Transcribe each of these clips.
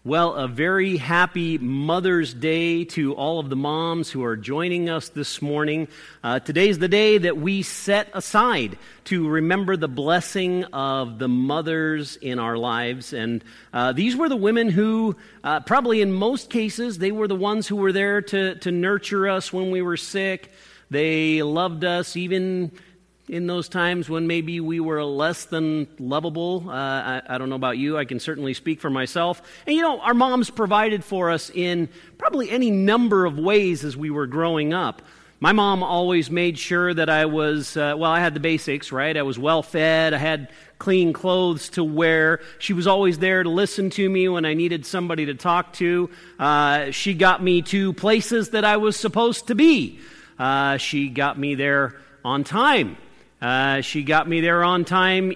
Well, a very happy Mother's Day to all of the moms who are joining us this morning. Today's the day that we set aside to remember the blessing of the mothers in our lives. And these were the women who, probably in most cases, they were the ones who were there to nurture us when we were sick. They loved us even in those times when maybe we were less than lovable. I don't know about you. I can certainly speak for myself. And our moms provided for us in probably any number of ways as we were growing up. My mom always made sure that I was, I had the basics, right? I was well fed. I had clean clothes to wear. She was always there to listen to me when I needed somebody to talk to. She got me to places that I was supposed to be. She got me there on time. She got me there on time,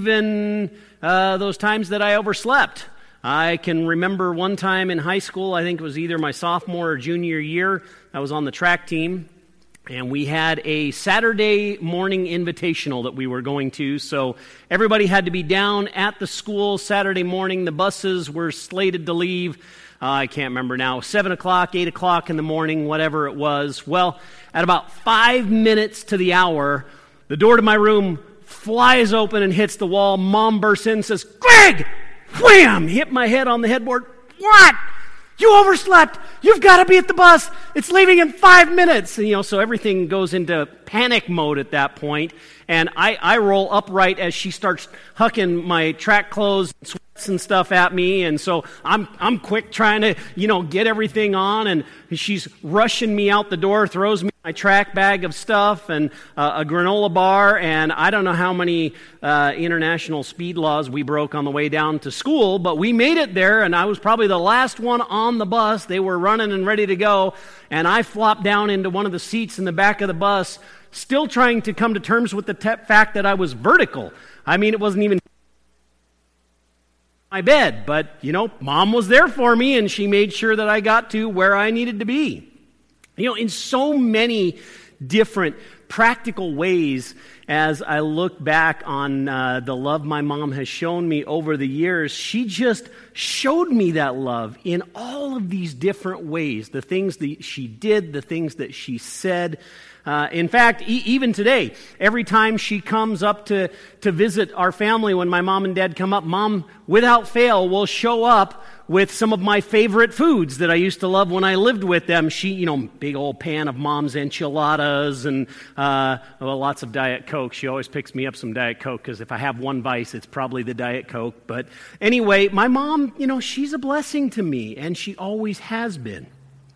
even those times that I overslept. I can remember one time in high school, I think it was either my sophomore or junior year, I was on the track team, and we had a Saturday morning invitational that we were going to, so everybody had to be down at the school Saturday morning. The buses were slated to leave, I can't remember now, 7 o'clock, 8 o'clock in the morning, whatever it was. Well, at about 5 minutes to the hour, the door to my room flies open and hits the wall. Mom bursts in and says, "Greg!" Wham! Hit my head on the headboard. "What? You overslept. You've got to be at the bus. It's leaving in 5 minutes." And, so everything goes into panic mode at that point. And I roll upright as she starts hucking my track clothes and sweats and stuff at me. And so I'm quick trying to, get everything on. And she's rushing me out the door, throws me my track bag of stuff and a granola bar. And I don't know how many international speed laws we broke on the way down to school, but we made it there. And I was probably the last one on the bus. They were running and ready to go. And I flopped down into one of the seats in the back of the bus, still trying to come to terms with the fact that I was vertical. I mean, it wasn't even my bed, but, Mom was there for me, and she made sure that I got to where I needed to be. In so many different practical ways, as I look back on the love my mom has shown me over the years, she just showed me that love in all of these different ways. The things that she did, the things that she said. In fact, even today, every time she comes up to visit our family, when my mom and dad come up, Mom, without fail, will show up with some of my favorite foods that I used to love when I lived with them. She, big old pan of Mom's enchiladas and lots of Diet Coke. She always picks me up some Diet Coke because if I have one vice, it's probably the Diet Coke. But anyway, my mom, she's a blessing to me, and she always has been.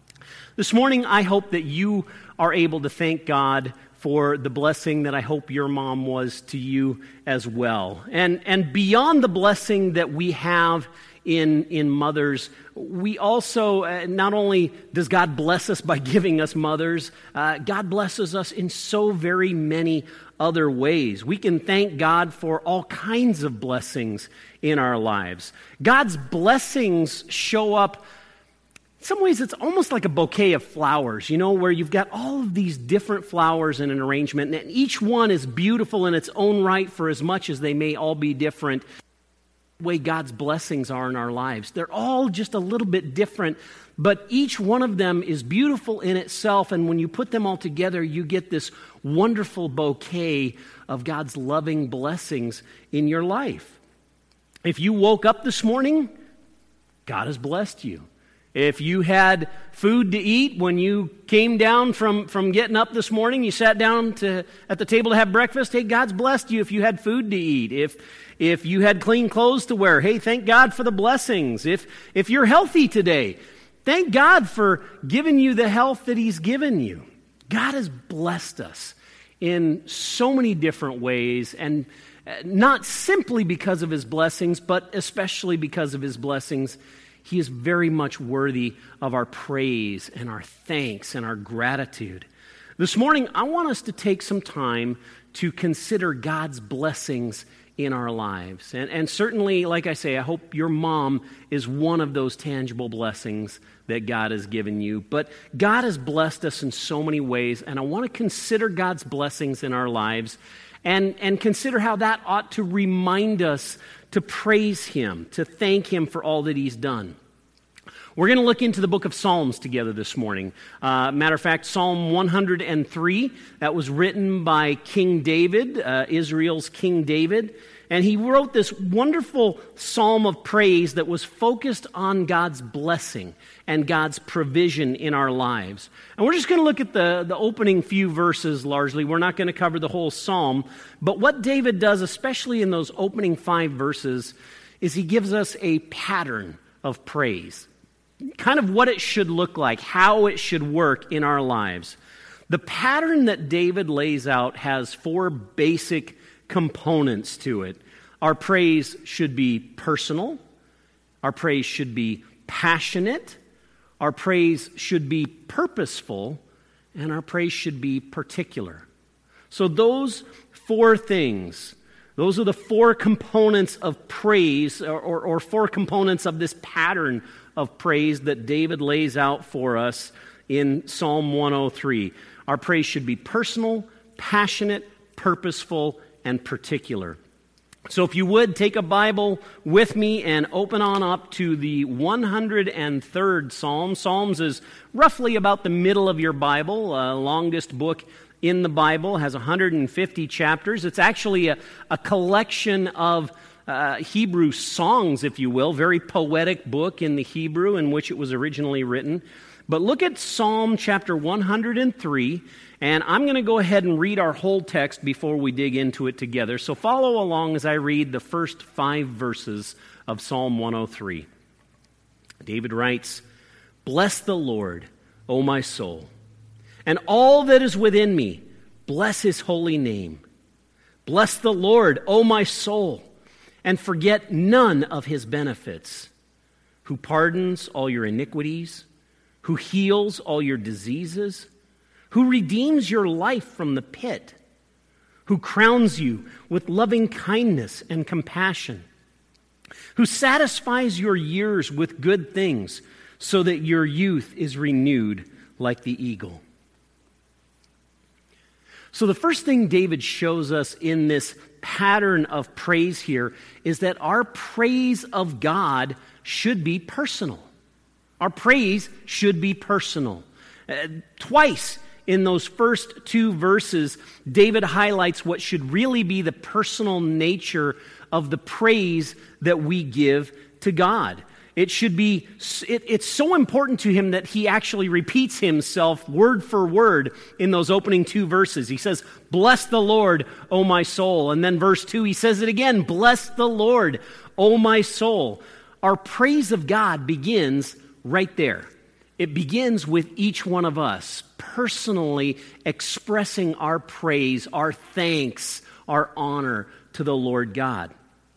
This morning, I hope that you are able to thank God for the blessing that I hope your mom was to you as well. And beyond the blessing that we have in mothers, we also, not only does God bless us by giving us mothers, God blesses us in so very many other ways. We can thank God for all kinds of blessings in our lives. God's blessings show up. In some ways, it's almost like a bouquet of flowers, where you've got all of these different flowers in an arrangement, and each one is beautiful in its own right for as much as they may all be different. The way God's blessings are in our lives, they're all just a little bit different, but each one of them is beautiful in itself, and when you put them all together, you get this wonderful bouquet of God's loving blessings in your life. If you woke up this morning, God has blessed you. If you had food to eat when you came down from getting up this morning, you sat down at the table to have breakfast, hey, God's blessed you if you had food to eat. If you had clean clothes to wear, hey, thank God for the blessings. If you're healthy today, thank God for giving you the health that He's given you. God has blessed us in so many different ways, and not simply because of His blessings, but especially because of His blessings. He is very much worthy of our praise and our thanks and our gratitude. This morning, I want us to take some time to consider God's blessings in our lives. And certainly, like I say, I hope your mom is one of those tangible blessings that God has given you. But God has blessed us in so many ways, and I want to consider God's blessings in our lives and consider how that ought to remind us to praise Him, to thank Him for all that He's done. We're going to look into the book of Psalms together this morning. Matter of fact, Psalm 103, that was written by King David, Israel's King David. And he wrote this wonderful psalm of praise that was focused on God's blessing and God's provision in our lives. And we're just going to look at the opening few verses largely. We're not going to cover the whole psalm. But what David does, especially in those opening 5 verses, is he gives us a pattern of praise. Kind of what it should look like, how it should work in our lives. The pattern that David lays out has 4 basic components to it. Our praise should be personal. Our praise should be passionate. Our praise should be purposeful. And our praise should be particular. So those 4 things, those are the 4 components of praise or 4 components of this pattern of praise that David lays out for us in Psalm 103. Our praise should be personal, passionate, purposeful, and particular. So if you would, take a Bible with me and open on up to the 103rd Psalm. Psalms is roughly about the middle of your Bible, longest book in the Bible, has 150 chapters. It's actually a collection of Hebrew songs, if you will, very poetic book in the Hebrew in which it was originally written. But look at Psalm chapter 103, and I'm going to go ahead and read our whole text before we dig into it together. So follow along as I read the first 5 verses of Psalm 103. David writes, "Bless the Lord, O my soul, and all that is within me, bless his holy name. Bless the Lord, O my soul, and forget none of his benefits, who pardons all your iniquities, who heals all your diseases, who redeems your life from the pit, who crowns you with loving kindness and compassion, who satisfies your years with good things so that your youth is renewed like the eagle." So the first thing David shows us in this pattern of praise here is that our praise of God should be personal. Our praise should be personal. Twice in those first 2 verses, David highlights what should really be the personal nature of the praise that we give to God. It should be, it's so important to him that he actually repeats himself word for word in those opening 2 verses. He says, "Bless the Lord, O my soul." And then verse 2, he says it again, "Bless the Lord, O my soul." Our praise of God begins right there. It begins with each one of us personally expressing our praise, our thanks, our honor to the Lord God.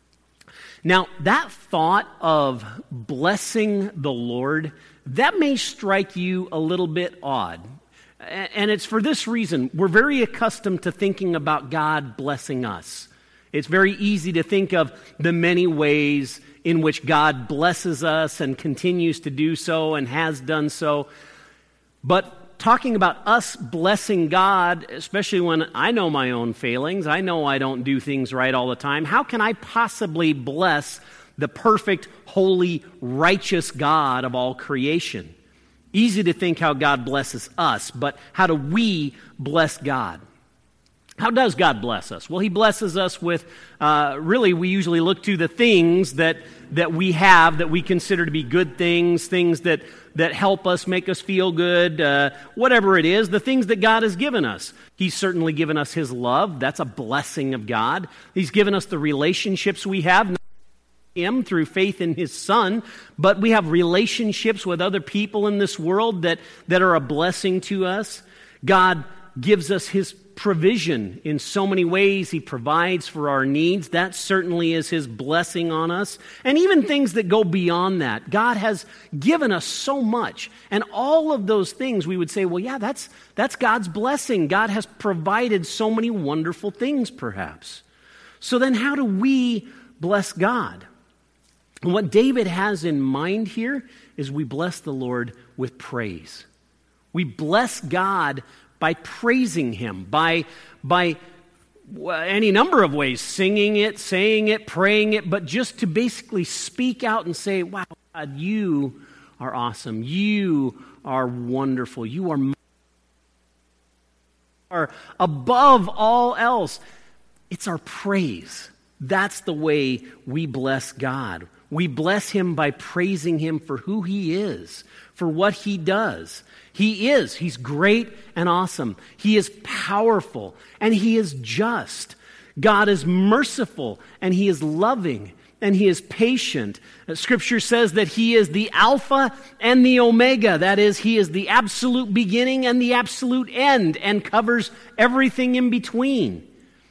Now, that thought of blessing the Lord, that may strike you a little bit odd. And it's for this reason. We're very accustomed to thinking about God blessing us. It's very easy to think of the many ways in which God blesses us and continues to do so and has done so. But talking about us blessing God, especially when I know my own failings, I know I don't do things right all the time, how can I possibly bless the perfect, holy, righteous God of all creation? Easy to think how God blesses us, but how do we bless God? How does God bless us? Well, he blesses us with, we usually look to the things that we have that we consider to be good things, things that help us, make us feel good, whatever it is, the things that God has given us. He's certainly given us his love. That's a blessing of God. He's given us the relationships we have, not him through faith in his Son, but we have relationships with other people in this world that are a blessing to us. God gives us his provision in so many ways. He provides for our needs. That certainly is his blessing on us. And even things that go beyond that. God has given us so much. And all of those things we would say, well, yeah, that's God's blessing. God has provided so many wonderful things, perhaps. So then how do we bless God? And what David has in mind here is we bless the Lord with praise. We bless God by praising him, by any number of ways, singing it, saying it, praying it, but just to basically speak out and say, wow, God, you are awesome. You are wonderful. You are above all else. It's our praise. That's the way we bless God. We bless him by praising him for who he is, for what he does. He's great and awesome. He is powerful and he is just. God is merciful and he is loving and he is patient. Scripture says that he is the Alpha and the Omega. That is, he is the absolute beginning and the absolute end and covers everything in between.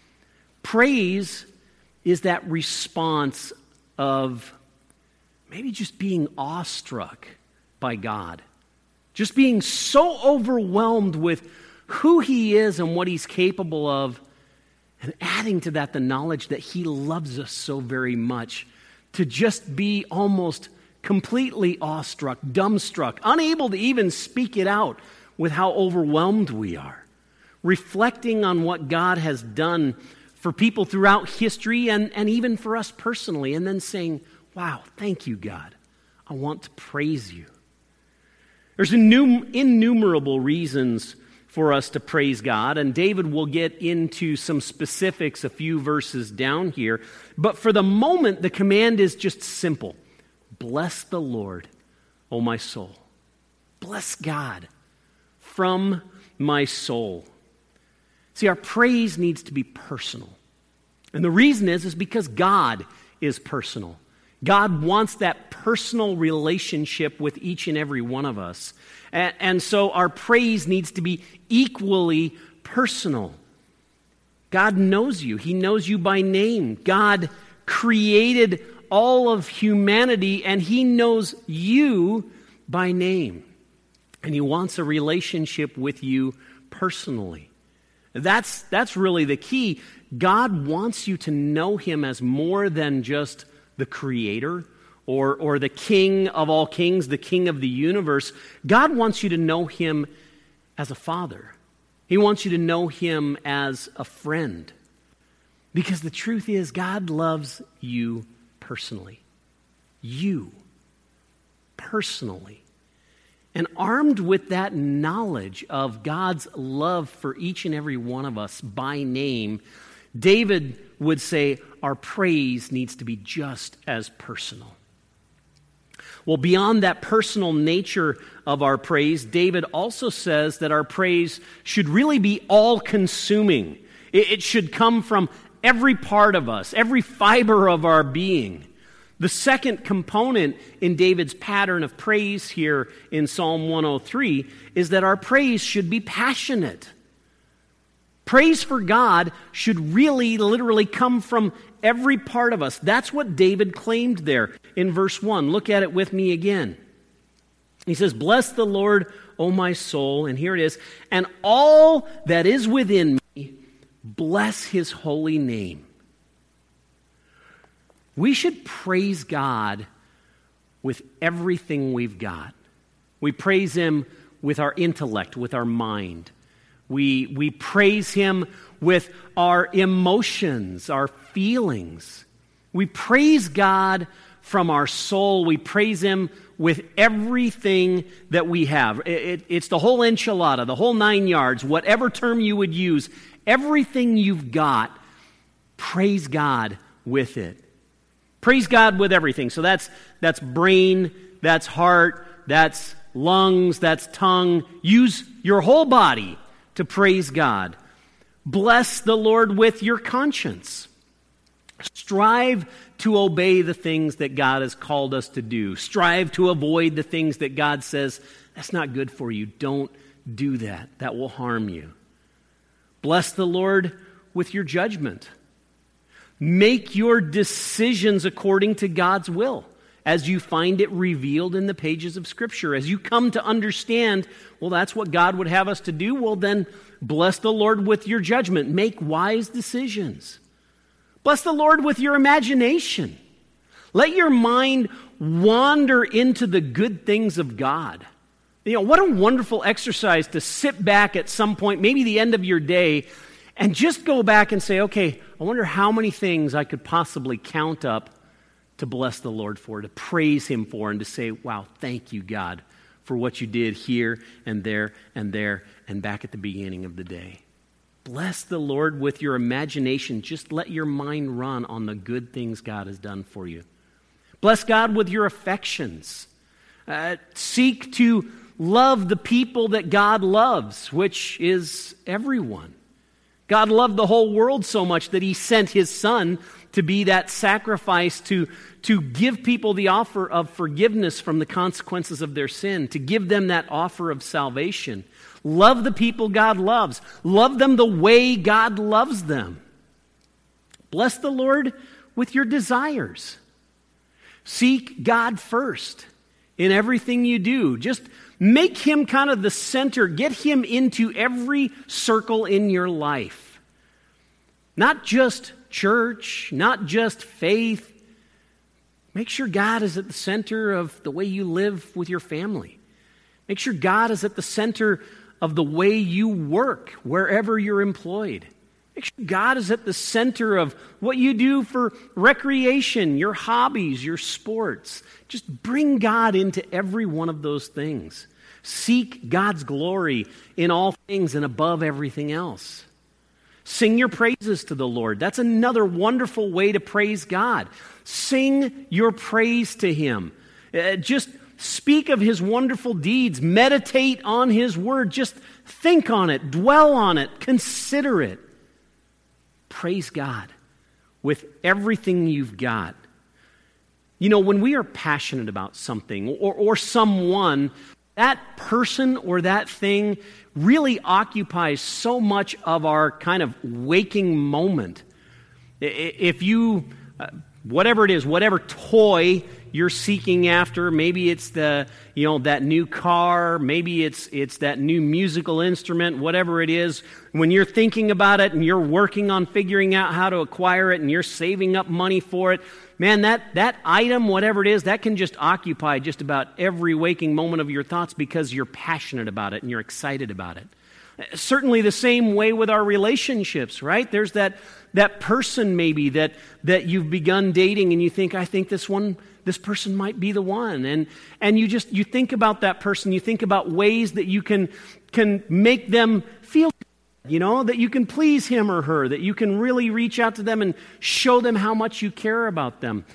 Praise is that response of maybe just being awestruck by God. Just being so overwhelmed with who he is and what he's capable of, and adding to that the knowledge that he loves us so very much, to just be almost completely awestruck, dumbstruck, unable to even speak it out with how overwhelmed we are. Reflecting on what God has done for people throughout history and even for us personally, and then saying, wow, thank you, God. I want to praise you. There's innumerable reasons for us to praise God, and David will get into some specifics a few verses down here. But for the moment, the command is just simple. Bless the Lord, O my soul. Bless God from my soul. See, our praise needs to be personal. And the reason is because God is personal. God wants that personal relationship with each and every one of us. And so our praise needs to be equally personal. God knows you. He knows you by name. God created all of humanity, and he knows you by name. And he wants a relationship with you personally. That's really the key. God wants you to know him as more than just the creator or the king of all kings, the king of the universe. God wants you to know him as a father. He wants you to know him as a friend. Because the truth is, God loves you personally. You personally. And armed with that knowledge of God's love for each and every one of us by name, David would say our praise needs to be just as personal. Well, beyond that personal nature of our praise, David also says that our praise should really be all-consuming. It should come from every part of us, every fiber of our being. The second component in David's pattern of praise here in Psalm 103 is that our praise should be passionate. Praise for God should really, literally come from every part of us. That's what David claimed there in verse 1. Look at it with me again. He says, "Bless the Lord, O my soul," and here it is, "and all that is within me, bless his holy name." We should praise God with everything we've got. We praise him with our intellect, with our mind. We praise him with our emotions, our feelings. We praise God from our soul. We praise him with everything that we have. It's the whole enchilada, the whole 9 yards, whatever term you would use. Everything you've got, praise God with it. Praise God with everything. So that's brain, that's heart, that's lungs, that's tongue. Use your whole body to praise God. Bless the Lord with your conscience. Strive to obey the things that God has called us to do. Strive to avoid the things that God says, that's not good for you. Don't do that. That will harm you. Bless the Lord with your judgment. Make your decisions according to God's will, as you find it revealed in the pages of Scripture. As you come to understand, well, that's what God would have us to do, well then, bless the Lord with your judgment. Make wise decisions. Bless the Lord with your imagination. Let your mind wander into the good things of God. You know, what a wonderful exercise to sit back at some point, maybe the end of your day, and just go back and say, okay, I wonder how many things I could possibly count up to bless the Lord for, to praise him for, and to say, wow, thank you, God, for what you did here and there and there and back at the beginning of the day. Bless the Lord with your imagination. Just let your mind run on the good things God has done for you. Bless God with your affections. Seek to love the people that God loves, which is everyone. God loved the whole world so much that he sent his Son to be that sacrifice to give people the offer of forgiveness from the consequences of their sin, to give them that offer of salvation. Love the people God loves. Love them the way God loves them. Bless the Lord with your desires. Seek God first in everything you do. Just make him kind of the center. Get him into every circle in your life. Not just church, not just faith. Make sure God is at the center of the way you live with your family. Make sure God is at the center of the way you work wherever you're employed. Make sure God is at the center of what you do for recreation, your hobbies, your sports. Just bring God into every one of those things. Seek God's glory in all things and above everything else. Sing your praises to the Lord. That's another wonderful way to praise God. Sing your praise to him. Just speak of his wonderful deeds. Meditate on his word. Just think on it. Dwell on it. Consider it. Praise God with everything you've got. You know, when we are passionate about something or someone, that person or that thing really occupies so much of our kind of waking moment. If you, whatever it is, whatever toy you're seeking after, maybe it's that new car, maybe it's that new musical instrument, whatever it is, when you're thinking about it and you're working on figuring out how to acquire it and you're saving up money for it, man, that item, whatever it is, that can just occupy just about every waking moment of your thoughts because you're passionate about it and you're excited about it. Certainly the same way with our relationships, right? There's that person maybe that you've begun dating and you think, I think this person might be the one. And you think about that person, you think about ways that you can make them feel good, that you can please him or her, that you can really reach out to them and show them how much you care about them.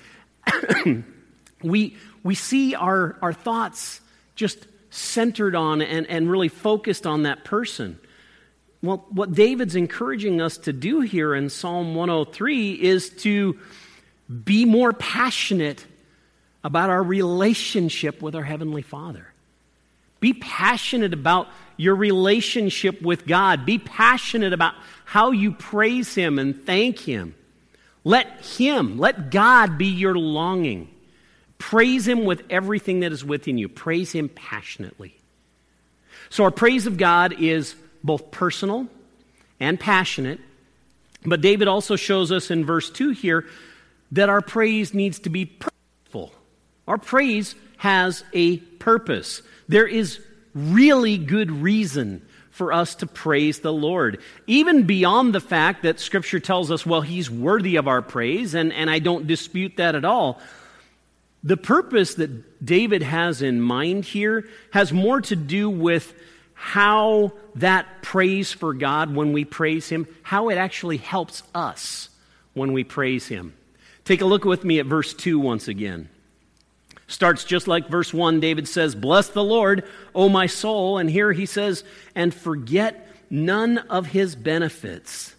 We see our thoughts just centered on and really focused on that person. Well, what David's encouraging us to do here in Psalm 103 is to be more passionate about our relationship with our Heavenly Father. Be passionate about your relationship with God. Be passionate about how you praise him and thank him. Let God be your longing. Praise him with everything that is within you. Praise him passionately. So our praise of God is both personal and passionate. But David also shows us in verse 2 here that our praise needs to be purposeful. Our praise has a purpose. There is really good reason for us to praise the Lord. Even beyond the fact that Scripture tells us, well, he's worthy of our praise, and I don't dispute that at all. The purpose that David has in mind here has more to do with how that praise for God, when we praise him, how it actually helps us when we praise him. Take a look with me at verse 2 once again. Starts just like verse 1. David says, "Bless the Lord, O my soul." And here he says, "And forget none of his benefits."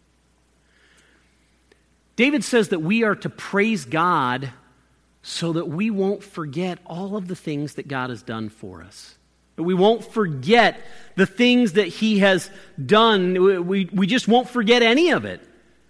David says that we are to praise God so that we won't forget all of the things that God has done for us. We won't forget the things that he has done. We just won't forget any of it.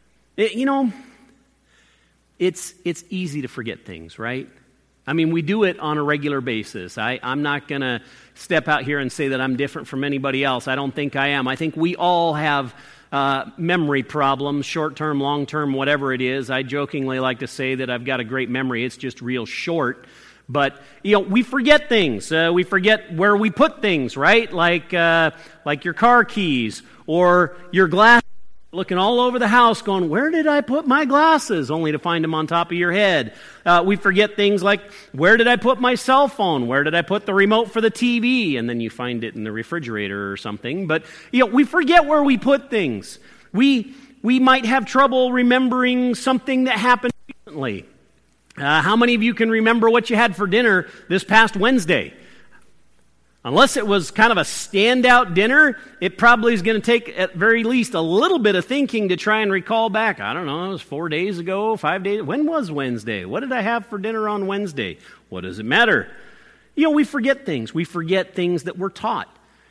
It's easy to forget things, right? I mean, we do it on a regular basis. I'm not going to step out here and say that I'm different from anybody else. I don't think I am. I think we all have memory problems, short-term, long-term, whatever it is. I jokingly like to say that I've got a great memory. It's just real short. But, we forget things. We forget where we put things, right? Like your car keys or your glasses looking all over the house going, where did I put my glasses? Only to find them on top of your head. We forget things like, where did I put my cell phone? Where did I put the remote for the TV? And then you find it in the refrigerator or something. But, we forget where we put things. We might have trouble remembering something that happened recently. How many of you can remember what you had for dinner this past Wednesday? Unless it was kind of a standout dinner, it probably is going to take at very least a little bit of thinking to try and recall back. I don't know, it was 4 days ago, 5 days. When was Wednesday? What did I have for dinner on Wednesday? What does it matter? We forget things. We forget things that we're taught.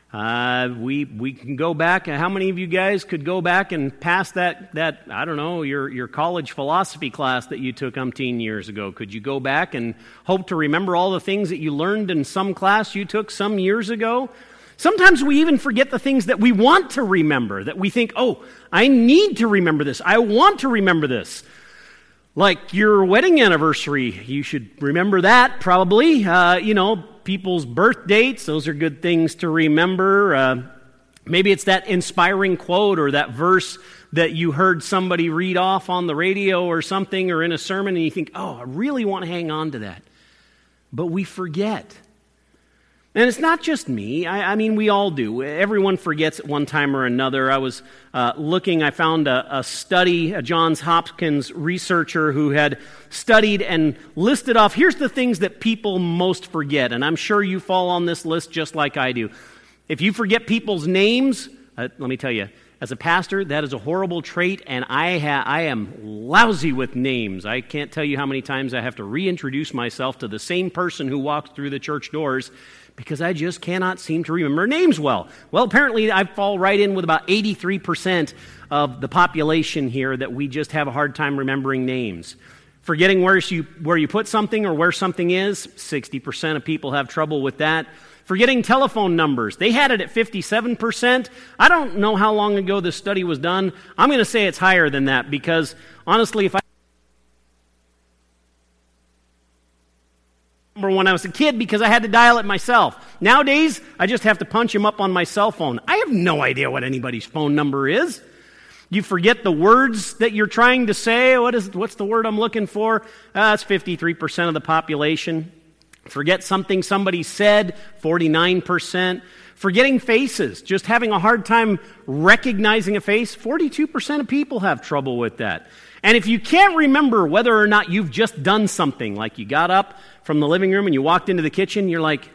We can go back. How many of you guys could go back and pass that I don't know, your college philosophy class that you took umpteen years ago? Could you go back and hope to remember all the things that you learned in some class you took some years ago? Sometimes we even forget the things that we want to remember, that we think, oh, I need to remember this. I want to remember this. Like your wedding anniversary, you should remember that probably. People's birth dates, those are good things to remember. Maybe it's that inspiring quote or that verse that you heard somebody read off on the radio or something or in a sermon, and you think, oh, I really want to hang on to that. But we forget. And it's not just me. I mean, we all do. Everyone forgets at one time or another. I was I found a study, a Johns Hopkins researcher who had studied and listed off, here's the things that people most forget. And I'm sure you fall on this list just like I do. If you forget people's names, let me tell you, as a pastor, that is a horrible trait, and I am lousy with names. I can't tell you how many times I have to reintroduce myself to the same person who walked through the church doors because I just cannot seem to remember names well. Well, apparently I fall right in with about 83% of the population here that we just have a hard time remembering names. Forgetting where you put something or where something is, 60% of people have trouble with that. Forgetting telephone numbers, they had it at 57%. I don't know how long ago this study was done. I'm going to say it's higher than that because, honestly, if I remember when I was a kid because I had to dial it myself. Nowadays, I just have to punch them up on my cell phone. I have no idea what anybody's phone number is. You forget the words that you're trying to say. What's the word I'm looking for? It's 53% of the population. Forget something somebody said, 49%. Forgetting faces, just having a hard time recognizing a face, 42% of people have trouble with that. And if you can't remember whether or not you've just done something, like you got up from the living room and you walked into the kitchen, you're like,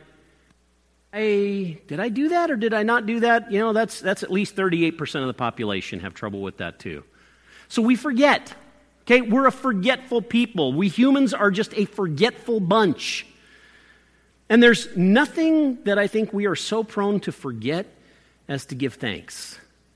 hey, did I do that or did I not do that? That's at least 38% of the population have trouble with that too. So we forget. Okay, we're a forgetful people. We humans are just a forgetful bunch. And there's nothing that I think we are so prone to forget as to give thanks,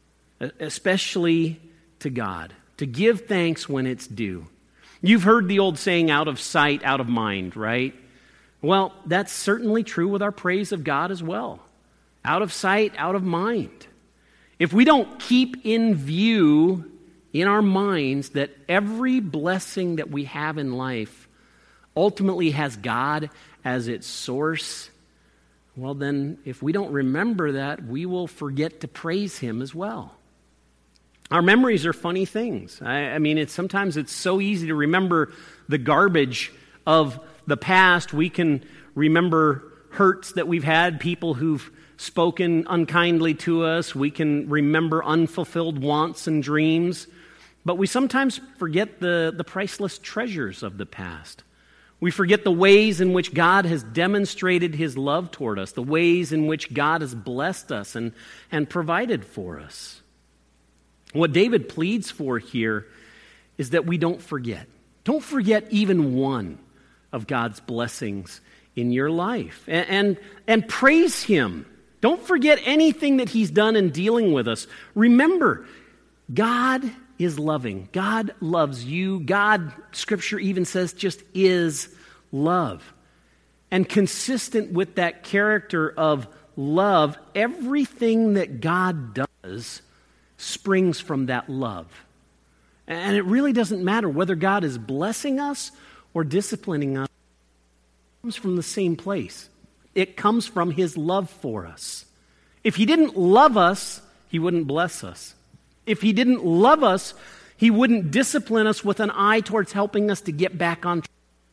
especially to God, to give thanks when it's due. You've heard the old saying, out of sight, out of mind, right? Well, that's certainly true with our praise of God as well. Out of sight, out of mind. If we don't keep in view in our minds that every blessing that we have in life ultimately has God as its source, well then, if we don't remember that, we will forget to praise Him as well. Our memories are funny things. I mean, sometimes it's so easy to remember the garbage of the past. We can remember hurts that we've had, people who've spoken unkindly to us. We can remember unfulfilled wants and dreams. But we sometimes forget the priceless treasures of the past. We forget the ways in which God has demonstrated His love toward us, the ways in which God has blessed us and provided for us. What David pleads for here is that we don't forget. Don't forget even one of God's blessings in your life. And praise Him. Don't forget anything that He's done in dealing with us. Remember, God is loving. God loves you. God, Scripture even says, just is love. And consistent with that character of love, everything that God does springs from that love. And it really doesn't matter whether God is blessing us or disciplining us. It comes from the same place. It comes from His love for us. If He didn't love us, He wouldn't bless us. If he didn't love us, he wouldn't discipline us with an eye towards helping us to get back on track.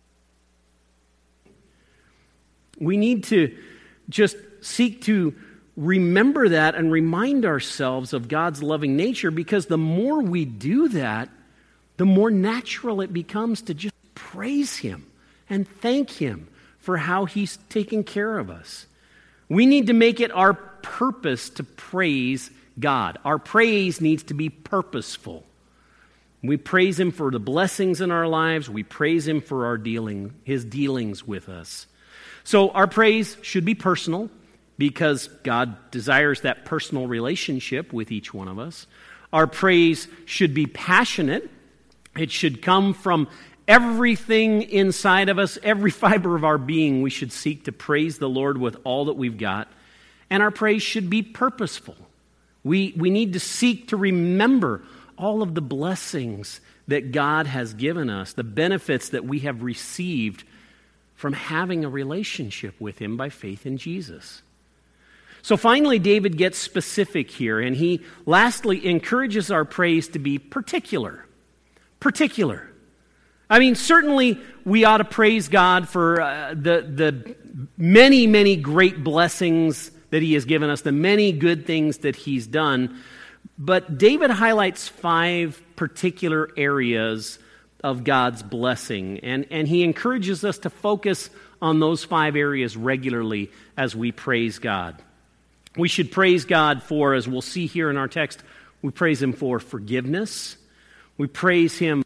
We need to just seek to remember that and remind ourselves of God's loving nature, because the more we do that, the more natural it becomes to just praise him and thank him for how he's taken care of us. We need to make it our purpose to praise God. Our praise needs to be purposeful. We praise him for the blessings in our lives. We praise him for his dealings with us. So our praise should be personal, because God desires that personal relationship with each one of us. Our praise should be passionate. It should come from everything inside of us, every fiber of our being. We should seek to praise the Lord with all that we've got. And our praise should be purposeful. We need to seek to remember all of the blessings that God has given us, the benefits that we have received from having a relationship with him by faith in Jesus. So finally, David gets specific here, and he lastly encourages our praise to be particular. Particular. I mean, certainly we ought to praise God for the many, many great blessings that he has given us, the many good things that he's done. But David highlights 5 particular areas of God's blessing, and he encourages us to focus on those 5 areas regularly as we praise God. We should praise God for, as we'll see here in our text, we praise him for forgiveness. We praise him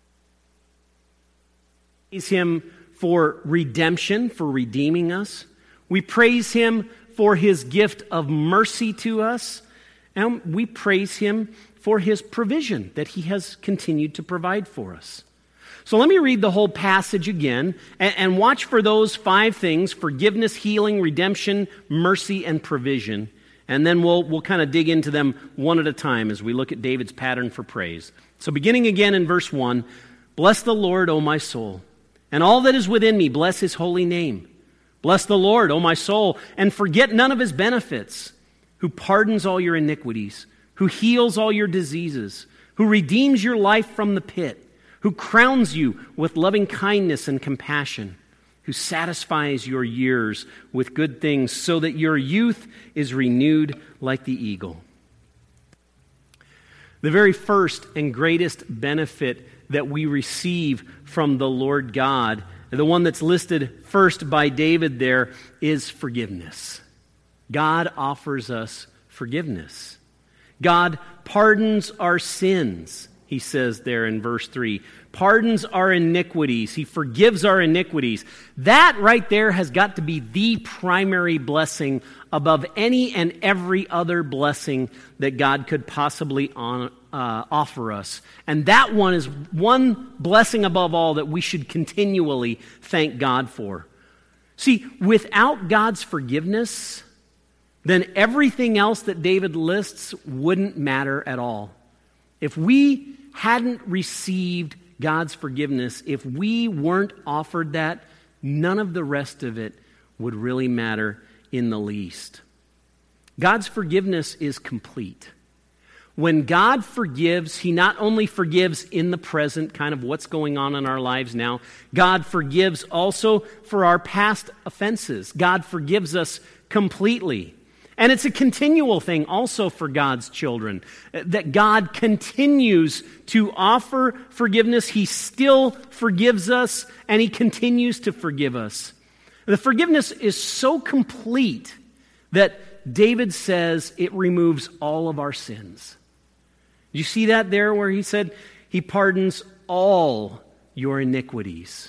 for redemption, for redeeming us. We praise him for his gift of mercy to us. And we praise him for his provision that he has continued to provide for us. So let me read the whole passage again and watch for those 5 things: forgiveness, healing, redemption, mercy, and provision. And then we'll kind of dig into them one at a time as we look at David's pattern for praise. So beginning again in verse 1, "Bless the Lord, O my soul, and all that is within me, bless his holy name. Bless the Lord, O my soul, and forget none of his benefits, who pardons all your iniquities, who heals all your diseases, who redeems your life from the pit, who crowns you with loving kindness and compassion, who satisfies your years with good things, so that your youth is renewed like the eagle." The very first and greatest benefit that we receive from the Lord God, the one that's listed first by David there, is forgiveness. God offers us forgiveness. God pardons our sins, he says there in verse 3. Pardons our iniquities. He forgives our iniquities. That right there has got to be the primary blessing above any and every other blessing that God could possibly offer us. And that one is one blessing above all that we should continually thank God for. See, without God's forgiveness, then everything else that David lists wouldn't matter at all. If we hadn't received God's forgiveness, if we weren't offered that, none of the rest of it would really matter in the least. God's forgiveness is complete. When God forgives, he not only forgives in the present, kind of what's going on in our lives now, God forgives also for our past offenses. God forgives us completely. And it's a continual thing also for God's children, that God continues to offer forgiveness. He still forgives us, and he continues to forgive us. The forgiveness is so complete that David says it removes all of our sins. You see that there where he said he pardons all your iniquities.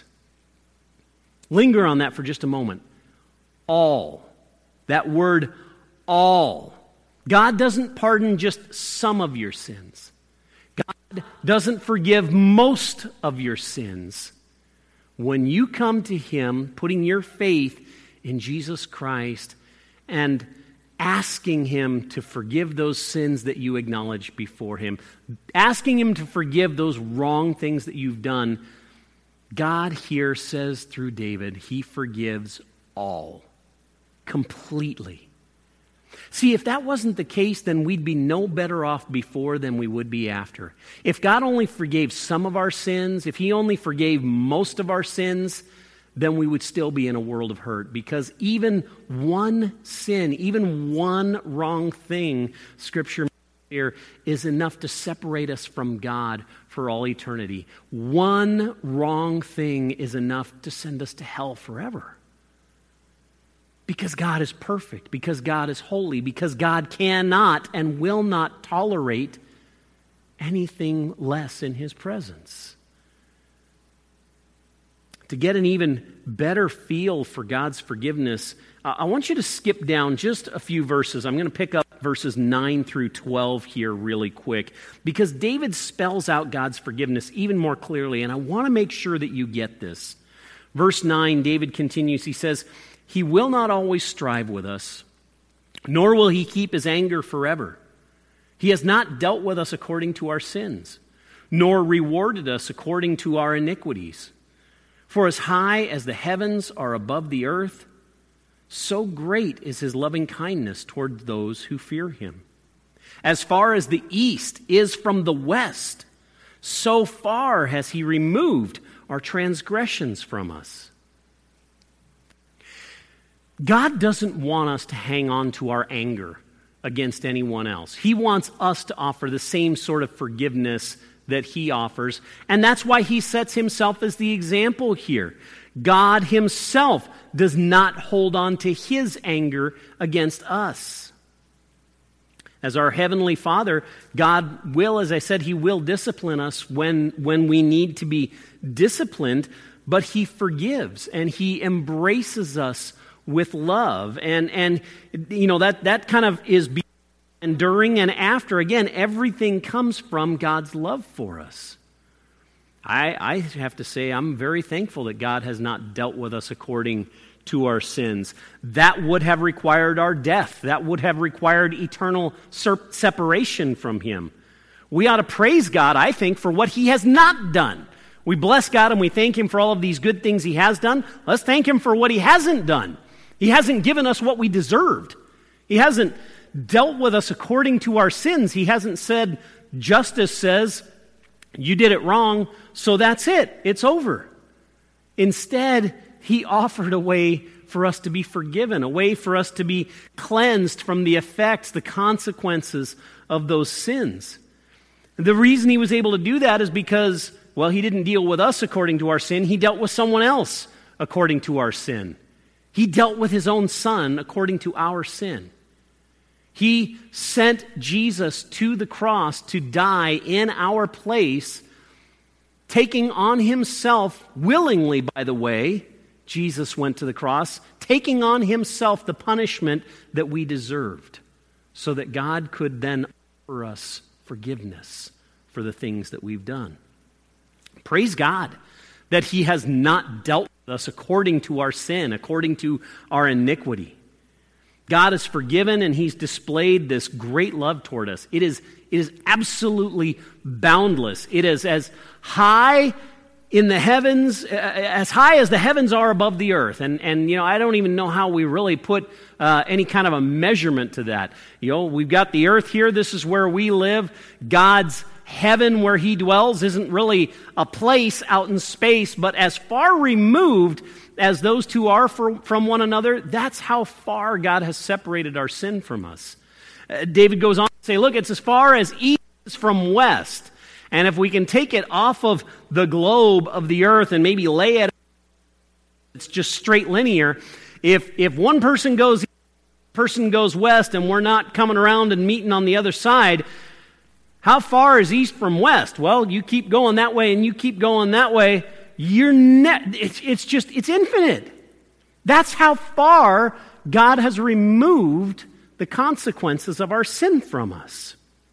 Linger on that for just a moment. All. That word all. God doesn't pardon just some of your sins. God doesn't forgive most of your sins. When you come to him, putting your faith in Jesus Christ and asking him to forgive those sins that you acknowledge before him, asking him to forgive those wrong things that you've done, God here says through David, he forgives all, completely. See, if that wasn't the case, then we'd be no better off before than we would be after. If God only forgave some of our sins, if he only forgave most of our sins, then we would still be in a world of hurt. Because even one sin, even one wrong thing, Scripture here, is enough to separate us from God for all eternity. One wrong thing is enough to send us to hell forever. Because God is perfect, because God is holy, because God cannot and will not tolerate anything less in his presence. To get an even better feel for God's forgiveness, I want you to skip down just a few verses. I'm going to pick up verses 9 through 12 here really quick, because David spells out God's forgiveness even more clearly, and I want to make sure that you get this. Verse 9, David continues, he says, "He will not always strive with us, nor will he keep his anger forever. He has not dealt with us according to our sins, nor rewarded us according to our iniquities. For as high as the heavens are above the earth, so great is his loving kindness toward those who fear him. As far as the east is from the west, so far has he removed our transgressions from us." God doesn't want us to hang on to our anger against anyone else. He wants us to offer the same sort of forgiveness that he offers, and that's why he sets himself as the example here. God himself does not hold on to his anger against us. As our Heavenly Father, God will, as I said, he will discipline us when we need to be disciplined, but he forgives and he embraces us with love. And you know, that kind of is and during and after. Again, everything comes from God's love for us. I have to say, I'm very thankful that God has not dealt with us according to our sins. That would have required our death. That would have required eternal separation from him. We ought to praise God, I think, for what he has not done. We bless God and we thank him for all of these good things he has done. Let's thank him for what he hasn't done. He hasn't given us what we deserved. He hasn't dealt with us according to our sins. He hasn't said, justice says, you did it wrong, so that's it. It's over. Instead, he offered a way for us to be forgiven, a way for us to be cleansed from the effects, the consequences of those sins. The reason he was able to do that is because, well, he didn't deal with us according to our sin. He dealt with someone else according to our sin. He dealt with his own son according to our sin. He sent Jesus to the cross to die in our place, taking on himself, willingly, by the way, Jesus went to the cross, taking on himself the punishment that we deserved, so that God could then offer us forgiveness for the things that we've done. Praise God that he has not dealt with us according to our sin, according to our iniquity. God has forgiven and he's displayed this great love toward us. It is absolutely boundless. It is as high in the heavens, as high as the heavens are above the earth. And you know, I don't even know how we really put any kind of a measurement to that. You know, we've got the earth here. This is where we live. God's heaven, where he dwells, isn't really a place out in space, but as far removed as those two are from one another, that's how far God has separated our sin from us. David goes on to say, look, it's as far as east is from west. And if we can take it off of the globe of the earth and maybe lay it, it's just straight linear. If one person goes east, person goes west, and we're not coming around and meeting on the other side, how far is east from west? Well, you keep going that way and you keep going that way. It's infinite. That's how far God has removed the consequences of our sin from us.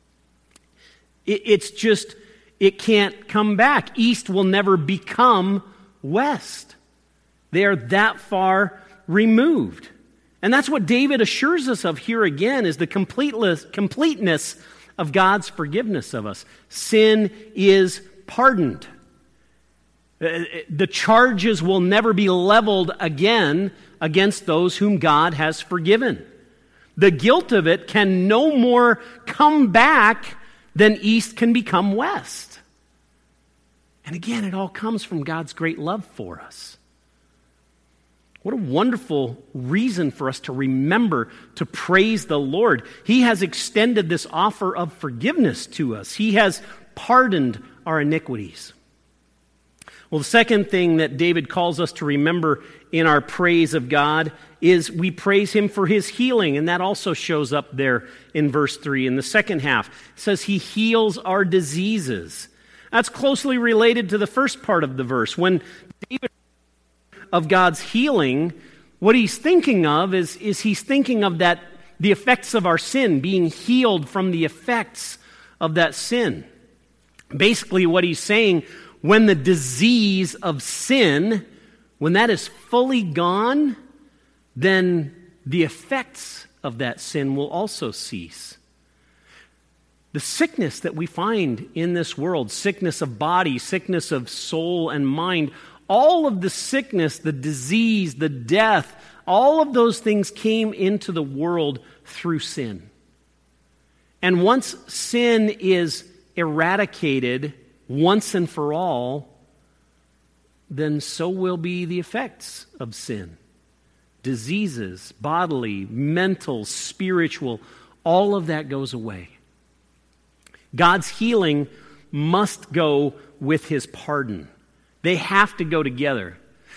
It can't come back. East will never become west. They are that far removed. And that's what David assures us of here again, is the completeness of God's forgiveness of us. Sin is pardoned. The charges will never be leveled again against those whom God has forgiven. The guilt of it can no more come back than east can become west. And again, it all comes from God's great love for us. What a wonderful reason for us to remember to praise the Lord. He has extended this offer of forgiveness to us. He has pardoned our iniquities. Well, the second thing that David calls us to remember in our praise of God is we praise Him for His healing, and that also shows up there in verse 3 in the second half. It says He heals our diseases. That's closely related to the first part of the verse. When David of God's healing, what he's thinking of is he's thinking of that the effects of our sin, being healed from the effects of that sin. Basically what he's saying, when the disease of sin, when that is fully gone, then the effects of that sin will also cease. The sickness that we find in this world, sickness of body, sickness of soul and mind, all of the sickness, the disease, the death, all of those things came into the world through sin. And once sin is eradicated once and for all, then so will be the effects of sin. Diseases, bodily, mental, spiritual, all of that goes away. God's healing must go with His pardon. They have to go together.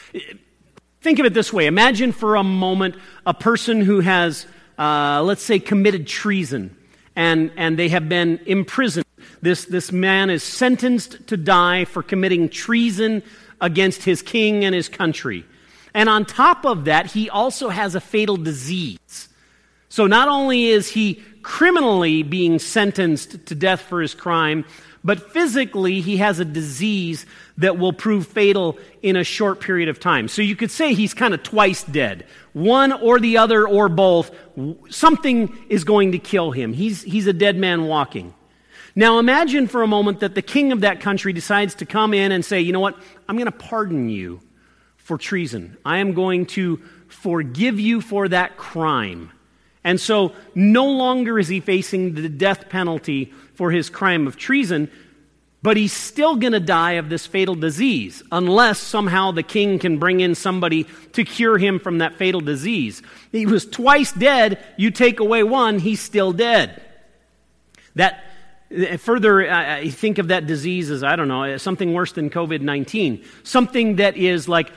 Think of it this way. Imagine for a moment a person who has, let's say, committed treason, and they have been imprisoned. This man is sentenced to die for committing treason against his king and his country. And on top of that, he also has a fatal disease. So not only is he criminally being sentenced to death for his crime, but physically he has a disease that will prove fatal in a short period of time. So you could say he's kind of twice dead. One or the other or both, something is going to kill him. He's a dead man walking. Now imagine for a moment that the king of that country decides to come in and say, you know what, I'm going to pardon you for treason. I am going to forgive you for that crime. And so no longer is he facing the death penalty for his crime of treason, but he's still going to die of this fatal disease unless somehow the king can bring in somebody to cure him from that fatal disease. He was twice dead. You take away one, he's still dead. That further, I think of that disease as, I don't know, something worse than COVID-19. Something that is like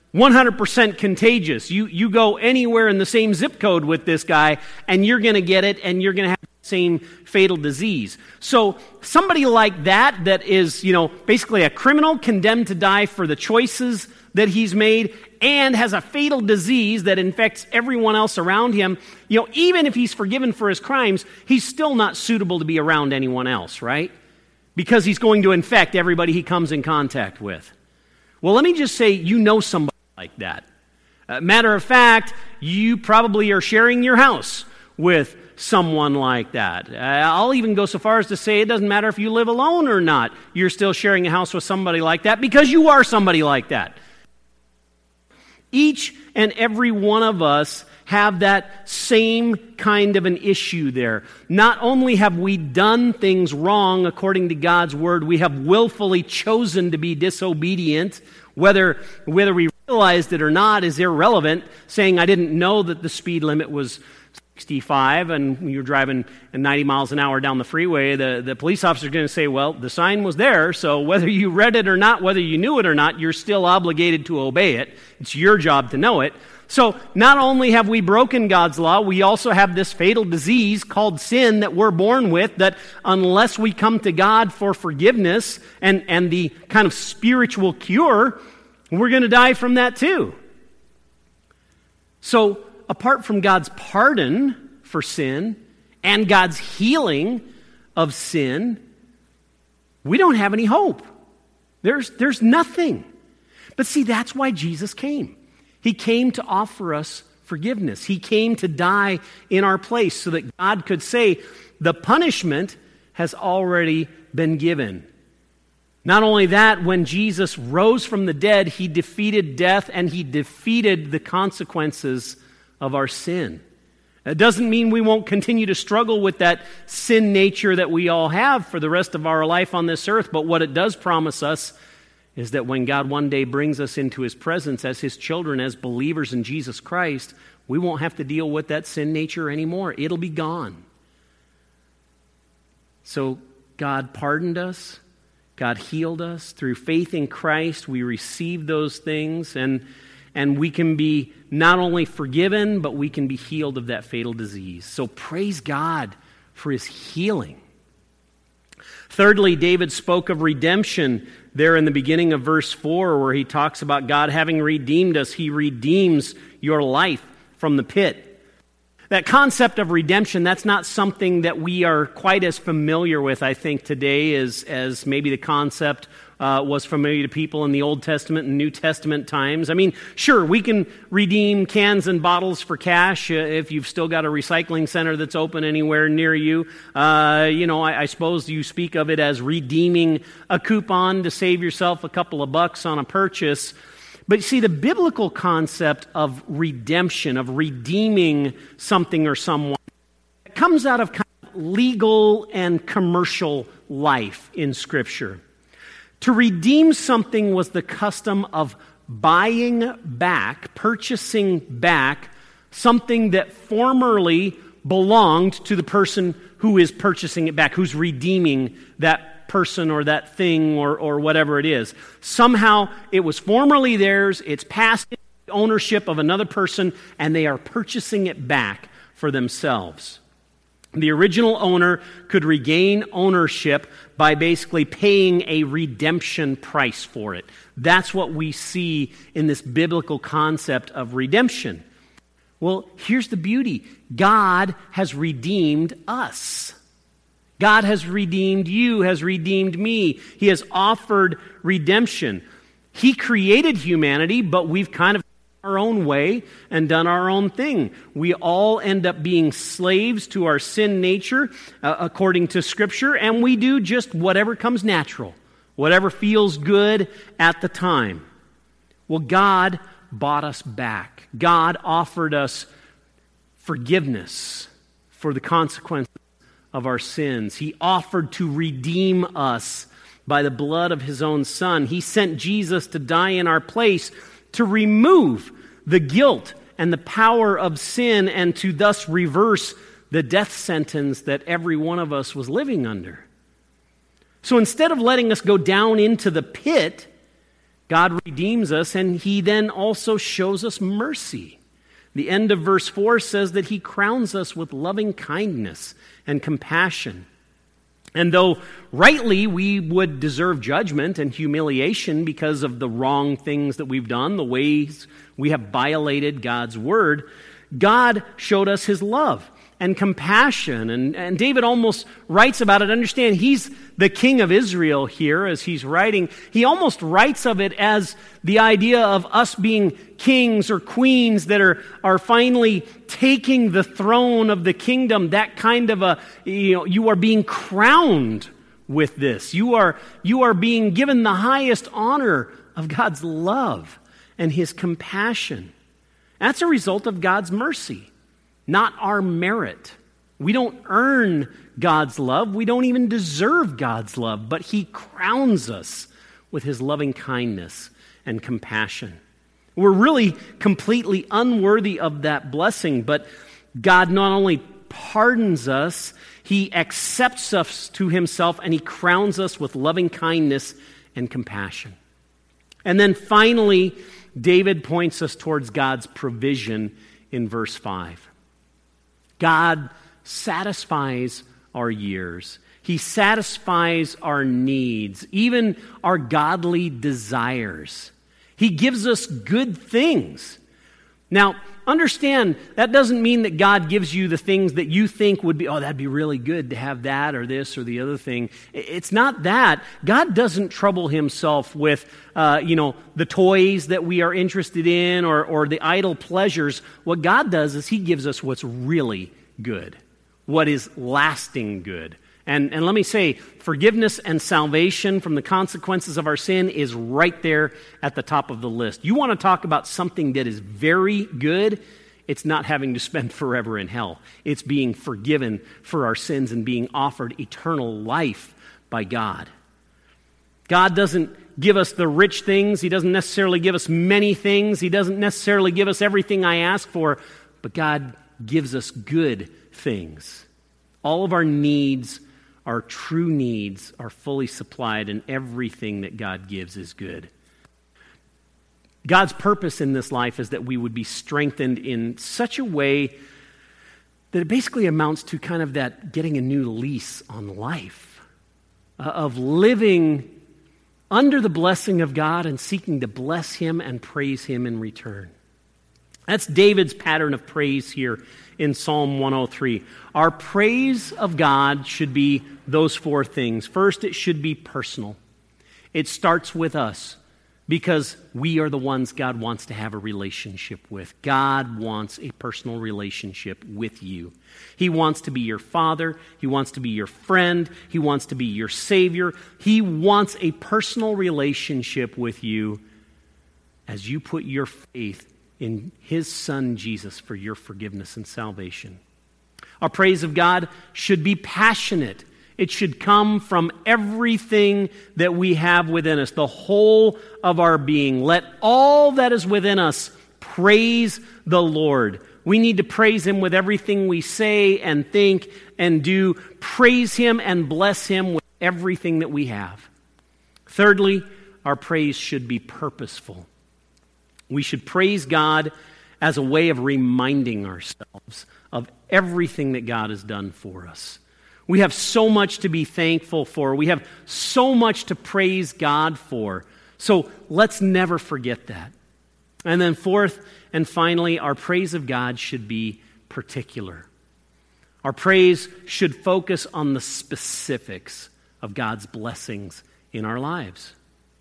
100% contagious. You go anywhere in the same zip code with this guy, and you're going to get it, and you're going to have the same fatal disease. So somebody like that is, basically a criminal condemned to die for the choices that he's made, and has a fatal disease that infects everyone else around him, even if he's forgiven for his crimes, he's still not suitable to be around anyone else, right? Because he's going to infect everybody he comes in contact with. Well, let me just say, somebody like that. Matter of fact, you probably are sharing your house with someone like that. I'll even go so far as to say it doesn't matter if you live alone or not. You're still sharing a house with somebody like that because you are somebody like that. Each and every one of us have that same kind of an issue there. Not only have we done things wrong according to God's word, we have willfully chosen to be disobedient. Whether we realized it or not is irrelevant. Saying I didn't know that the speed limit was 65 and you're driving 90 miles an hour down the freeway, the police officer is going to say, well, the sign was there, so whether you read it or not, whether you knew it or not, you're still obligated to obey it. It's your job to know it. So not only have we broken God's law, we also have this fatal disease called sin that we're born with, that unless we come to God for forgiveness and the kind of spiritual cure, we're going to die from that too. So apart from God's pardon for sin and God's healing of sin, we don't have any hope. There's nothing. But see, that's why Jesus came. He came to offer us forgiveness. He came to die in our place so that God could say, the punishment has already been given. Not only that, when Jesus rose from the dead, He defeated death and He defeated the consequences of our sin. It doesn't mean we won't continue to struggle with that sin nature that we all have for the rest of our life on this earth, but what it does promise us is that when God one day brings us into His presence as His children, as believers in Jesus Christ, we won't have to deal with that sin nature anymore. It'll be gone. So God pardoned us. God healed us. Through faith in Christ, we receive those things, and we can be not only forgiven, but we can be healed of that fatal disease. So praise God for His healing. Thirdly, David spoke of redemption there in the beginning of verse 4, where he talks about God having redeemed us. He redeems your life from the pit. That concept of redemption, that's not something that we are quite as familiar with, I think, today as maybe the concept was familiar to people in the Old Testament and New Testament times. I mean, sure, we can redeem cans and bottles for cash if you've still got a recycling center that's open anywhere near you. I suppose you speak of it as redeeming a coupon to save yourself a couple of bucks on a purchase. But you see, the biblical concept of redemption, of redeeming something or someone, it comes out of kind of legal and commercial life in Scripture. To redeem something was the custom of buying back, purchasing back something that formerly belonged to the person who is purchasing it back, who's redeeming that person or that thing or whatever it is. Somehow it was formerly theirs, it's passed into the ownership of another person, and they are purchasing it back for themselves. The original owner could regain ownership by basically paying a redemption price for it. That's what we see in this biblical concept of redemption. Well, here's the beauty. God has redeemed us. God has redeemed you, has redeemed me. He has offered redemption. He created humanity, but we've kind of our own way and done our own thing. We all end up being slaves to our sin nature, according to Scripture, and we do just whatever comes natural, whatever feels good at the time. Well, God bought us back. God offered us forgiveness for the consequences of our sins. He offered to redeem us by the blood of His own Son. He sent Jesus to die in our place to remove the guilt and the power of sin and to thus reverse the death sentence that every one of us was living under. So instead of letting us go down into the pit, God redeems us, and He then also shows us mercy. The end of verse 4 says that He crowns us with loving kindness and compassion. And though rightly we would deserve judgment and humiliation because of the wrong things that we've done, the ways we have violated God's word, God showed us His love and compassion. And David almost writes about it. Understand, he's the king of Israel here as he's writing. He almost writes of it as the idea of us being kings or queens that are finally taking the throne of the kingdom. That kind of you are being crowned with this. You are being given the highest honor of God's love and His compassion. That's a result of God's mercy, not our merit. We don't earn God's love. We don't even deserve God's love, but He crowns us with His loving kindness and compassion. We're really completely unworthy of that blessing, but God not only pardons us, He accepts us to Himself, and He crowns us with loving kindness and compassion. And then finally, David points us towards God's provision in verse 5. God satisfies our years. He satisfies our needs, even our godly desires. He gives us good things. Now, understand, that doesn't mean that God gives you the things that you think would be, that'd be really good to have that or this or the other thing. It's not that. God doesn't trouble Himself with, the toys that we are interested in or the idle pleasures. What God does is He gives us what's really good, what is lasting good. And let me say, forgiveness and salvation from the consequences of our sin is right there at the top of the list. You want to talk about something that is very good? it's not having to spend forever in hell. It's being forgiven for our sins and being offered eternal life by God. God doesn't give us the rich things. He doesn't necessarily give us many things. He doesn't necessarily give us everything I ask for, but God gives us good things. All of our needs, our true needs, are fully supplied, and everything that God gives is good. God's purpose in this life is that we would be strengthened in such a way that it basically amounts to kind of that getting a new lease on life, of living under the blessing of God and seeking to bless Him and praise Him in return. That's David's pattern of praise here in Psalm 103. Our praise of God should be those four things. First, it should be personal. It starts with us because we are the ones God wants to have a relationship with. God wants a personal relationship with you. He wants to be your father. He wants to be your friend. He wants to be your savior. He wants a personal relationship with you as you put your faith in His Son, Jesus, for your forgiveness and salvation. Our praise of God should be passionate. It should come from everything that we have within us, the whole of our being. Let all that is within us praise the Lord. We need to praise Him with everything we say and think and do. Praise Him and bless Him with everything that we have. Thirdly, our praise should be purposeful. We should praise God as a way of reminding ourselves of everything that God has done for us. We have so much to be thankful for. We have so much to praise God for. So let's never forget that. And then fourth and finally, our praise of God should be particular. Our praise should focus on the specifics of God's blessings in our lives.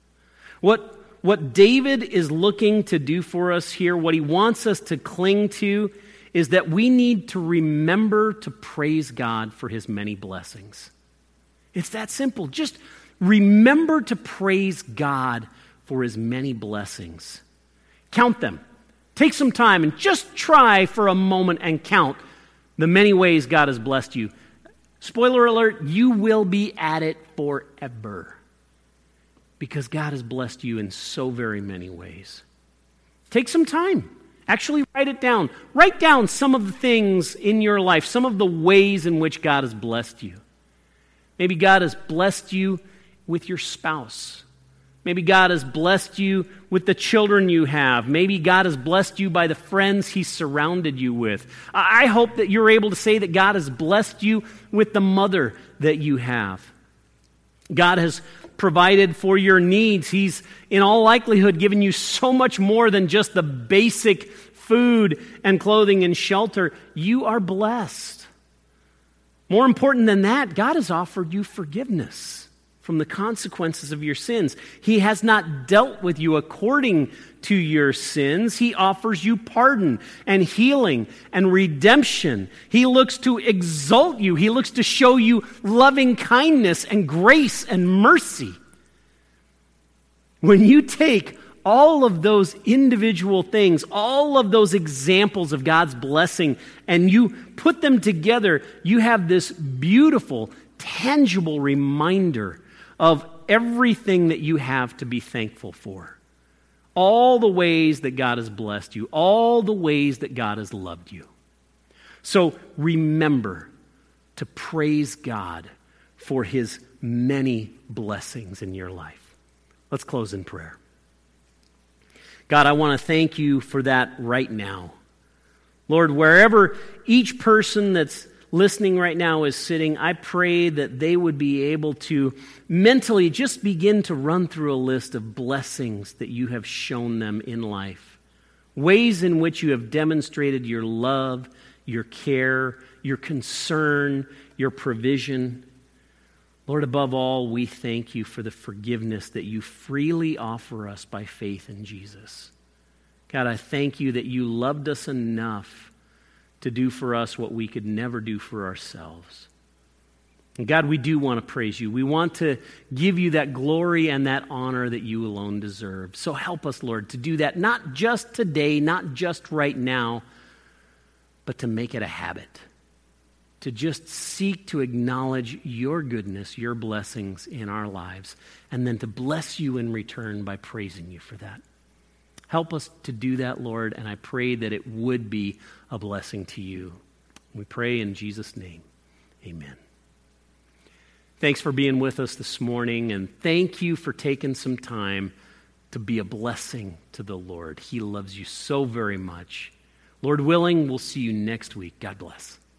What David is looking to do for us here, what he wants us to cling to, is that we need to remember to praise God for His many blessings. It's that simple. Just remember to praise God for His many blessings. Count them. Take some time and just try for a moment and count the many ways God has blessed you. Spoiler alert, you will be at it forever, because God has blessed you in so very many ways. Take some time. Actually write it down. Write down some of the things in your life, some of the ways in which God has blessed you. Maybe God has blessed you with your spouse. Maybe God has blessed you with the children you have. Maybe God has blessed you by the friends He surrounded you with. I hope that you're able to say that God has blessed you with the mother that you have. God has provided for your needs. He's, in all likelihood, given you so much more than just the basic food and clothing and shelter. You are blessed. More important than that, God has offered you forgiveness from the consequences of your sins. He has not dealt with you according to your sins. He offers you pardon and healing and redemption. He looks to exalt you. He looks to show you loving kindness and grace and mercy. When you take all of those individual things, all of those examples of God's blessing, and you put them together, you have this beautiful, tangible reminder of everything that you have to be thankful for. All the ways that God has blessed you, all the ways that God has loved you. So remember to praise God for His many blessings in your life. Let's close in prayer. God, I want to thank You for that right now. Lord, wherever each person that's listening right now is sitting, I pray that they would be able to mentally just begin to run through a list of blessings that You have shown them in life. Ways in which You have demonstrated Your love, Your care, Your concern, Your provision. Lord, above all, we thank You for the forgiveness that You freely offer us by faith in Jesus. God, I thank You that You loved us enough to do for us what we could never do for ourselves. And God, we do want to praise You. We want to give You that glory and that honor that You alone deserve. So help us, Lord, to do that, not just today, not just right now, but to make it a habit, to just seek to acknowledge your goodness, your blessings in our lives, and then to bless you in return by praising you for that. Help us to do that, Lord, and I pray that it would be a blessing to you. We pray in Jesus' name. Amen. Thanks for being with us this morning, and thank you for taking some time to be a blessing to the Lord. He loves you so very much. Lord willing, we'll see you next week. God bless.